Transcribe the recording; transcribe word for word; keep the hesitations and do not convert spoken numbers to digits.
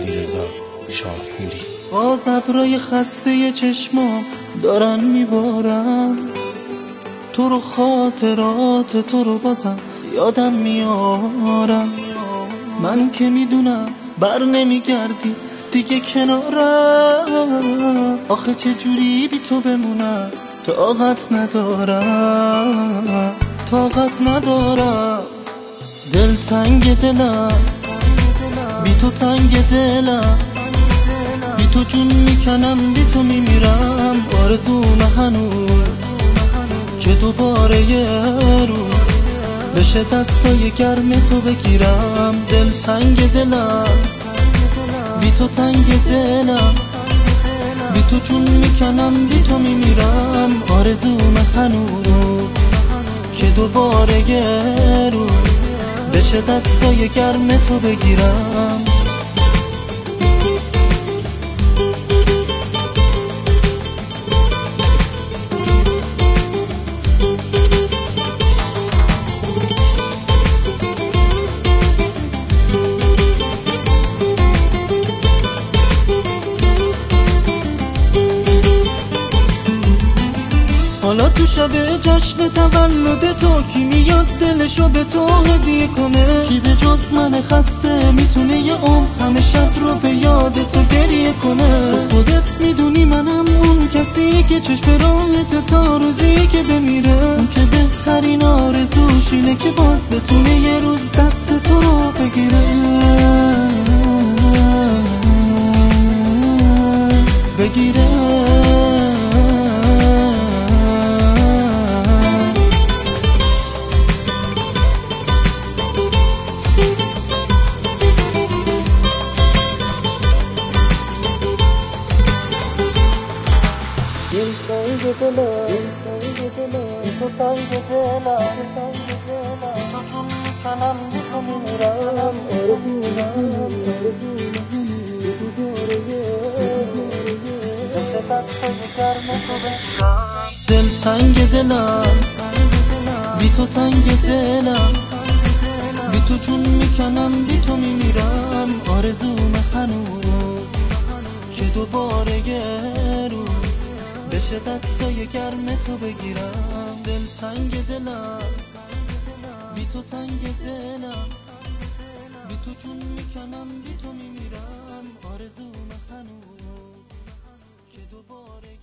علیرضا شاهپوری. باز ابرای خسته چشمام دارن میبارن تو رو، خاطرات تو رو بازم یادم میارم. من که میدونم بر نمیگردی دیگه کنارم، آخه چه جوری بی تو بمونم طاقت ندارم، طاقت ندارم. دل تنگ دلم بی تو، تنگ دلم بی تو، جون میکنم بی تو میمیرم. آرزوم هنوز که دوباره یه روز بشه دستای گرم تو بگیرم. دل تنگ دلم بی تو، تنگ دلم بی تو، جون میکنم بی تو میمیرم. آرزوم هنوز که دوباره یه روز بشه دستای گرم تو بگیرم. حالا تو شب جشن تولد تو کی میاد دلشو به تو هدیه کنه؟ کی به جز من خسته میتونه یه عمر همه شب رو به یاد تو گریه کنه؟ تو خودت میدونی منم اون کسی که چشم راهت تا روزی که بمیره، اون که بهترین آرزوش اینه که باز بتونه یه روز دست تو رو بگیره بگیره. دل تنگ دلم بی تو، تنگ دلم بی تو، جون میکنم بی تو میمیرم. آرزومم بی تو دوره بشه دستای گرم تو بگیرم. دل تنگ دلم بی تو، تنگ دلم بی تو، جون میکنم بی تو میمیرم. آرزوم هنوز که دوباره یه روز بشه دستای گرم تو بگیرم. دل تنگ دلم بی تو، تنگ دلم بی تو، جون میکنم بی تو میمیرم. آرزوم هنوز که دوباره